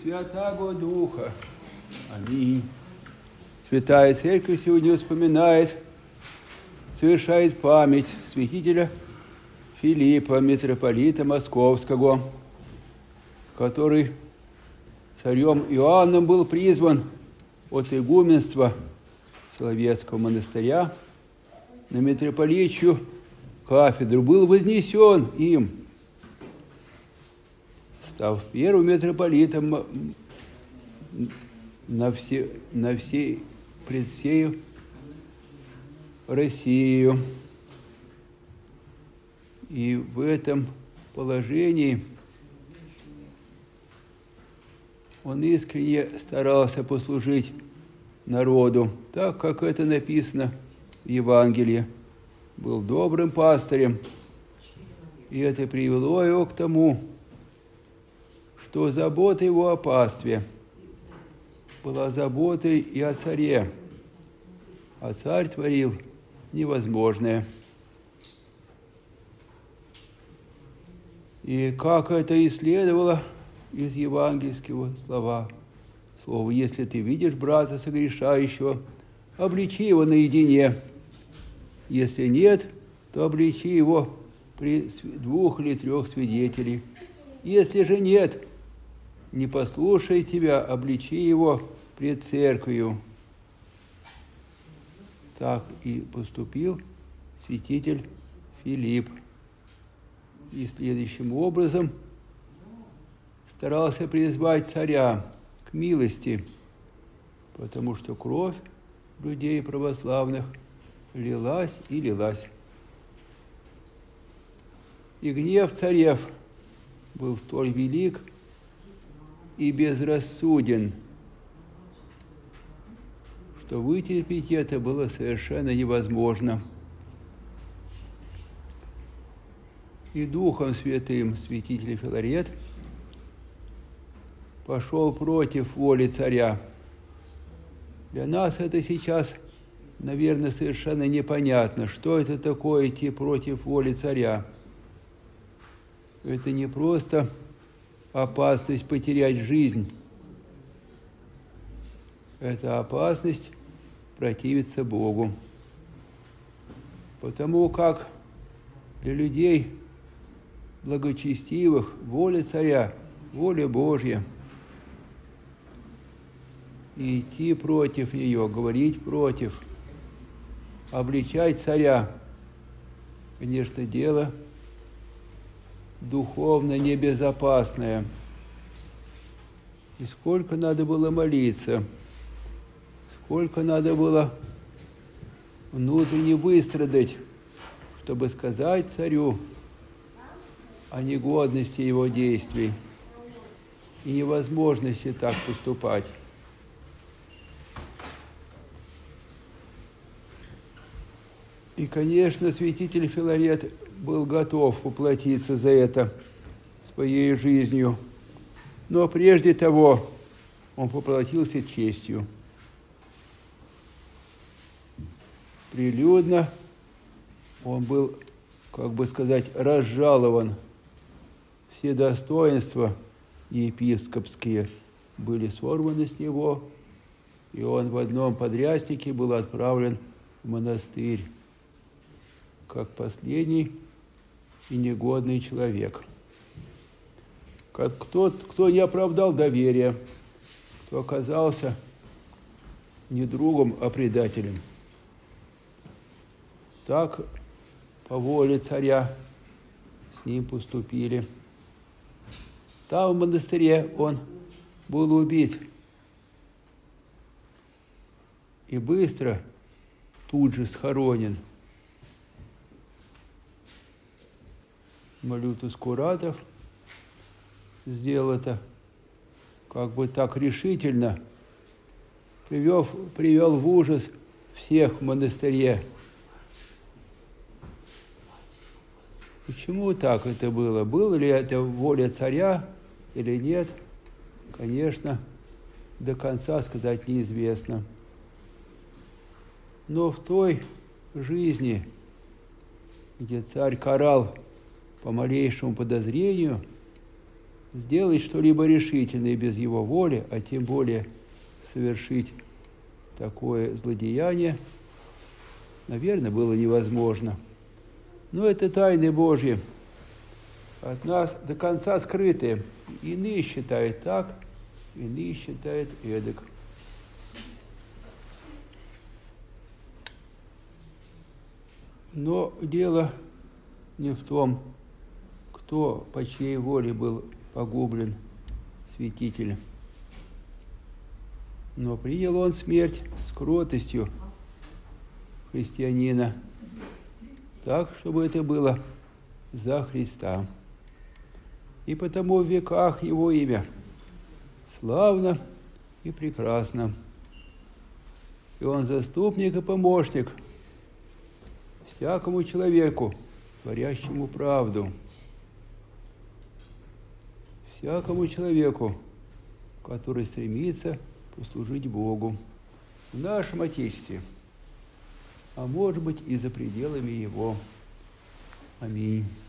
Святаго Духа. Аминь. Святая Церковь сегодня вспоминает, совершает память святителя Филиппа, митрополита Московского, который царем Иоанном был призван от игуменства Соловецкого монастыря на митрополичью кафедру, был вознесен им, став первым митрополитом пред всею Россию. И в этом положении он искренне старался послужить народу, так как это написано в Евангелии. Был добрым пастырем, и это привело его к тому, что забота его о пастве была заботой и о царе, а царь творил невозможное. И как это и следовало из евангельского слова, если ты видишь брата согрешающего, обличи его наедине. Если нет, то обличи его при 2 или 3 свидетелей. Если же нет, не послушай тебя, обличи его пред церковью. Так и поступил святитель Филипп. И следующим образом старался призвать царя к милости, потому что кровь людей православных лилась и лилась. И гнев царев был столь велик и безрассуден, что вытерпеть это было совершенно невозможно. И Духом Святым святитель Филарет пошел против воли царя. Для нас это сейчас, наверное, совершенно непонятно, что это такое идти против воли царя. Это не просто опасность потерять жизнь. Это опасность противиться Богу. Потому как для людей благочестивых воля царя, воля Божья. И идти против нее, говорить против, обличать царя, конечно, дело духовно небезопасное. И сколько надо было молиться, сколько надо было внутренне выстрадать, чтобы сказать царю о негодности его действий и невозможности так поступать. И, конечно, святитель Филарет был готов поплатиться за это своей жизнью. Но прежде того он поплатился честью. Прилюдно он был, как бы сказать, разжалован. Все достоинства епископские были сорваны с него, и он в одном подряснике был отправлен в монастырь, как последний и негодный человек. Как кто не оправдал доверия, кто оказался не другом, а предателем. Так по воле царя с ним поступили. Там, в монастыре, он был убит. И быстро тут же схоронен. Малютус Куратов сделал это как бы так решительно, привел в ужас всех в монастыре. Почему так это было? Было ли это воля царя или нет? Конечно, до конца сказать неизвестно. Но в той жизни, где царь карал по малейшему подозрению, сделать что-либо решительное без его воли, а тем более совершить такое злодеяние, наверное, было невозможно. Но это тайны Божьи, от нас до конца скрытые. Иные считают так, иные считают эдак. Но дело не в том, кто по чьей воле был погублен святитель. Но принял он смерть с кротостью христианина, так, чтобы это было за Христа. И потому в веках его имя славно и прекрасно. И он заступник и помощник всякому человеку, творящему правду, всякому человеку, который стремится послужить Богу в нашем Отечестве, а может быть и за пределами его. Аминь.